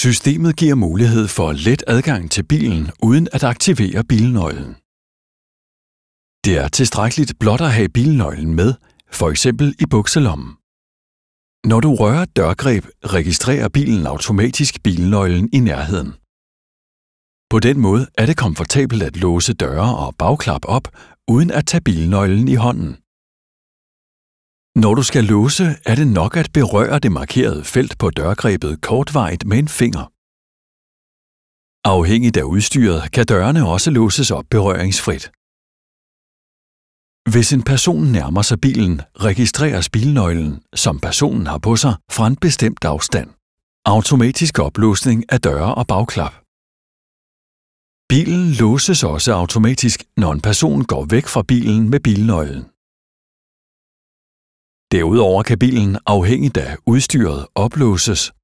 Systemet giver mulighed for let adgang til bilen uden at aktivere bilnøglen. Det er tilstrækkeligt blot at have bilnøglen med, for eksempel i bukselommen. Når du rører dørgreb, registrerer bilen automatisk bilnøglen i nærheden. På den måde er det komfortabelt at låse døre og bagklap op, uden at tage bilnøglen i hånden. Når du skal låse, er det nok at berøre det markerede felt på dørgrebet kortvarigt med en finger. Afhængigt af udstyret kan dørene også låses op berøringsfrit. Hvis en person nærmer sig bilen, registreres bilnøglen, som personen har på sig, fra en bestemt afstand. Automatisk oplåsning af døre og bagklap. Bilen låses også automatisk, når en person går væk fra bilen med bilnøglen. Derudover kan bilen afhængigt af udstyret oplåses,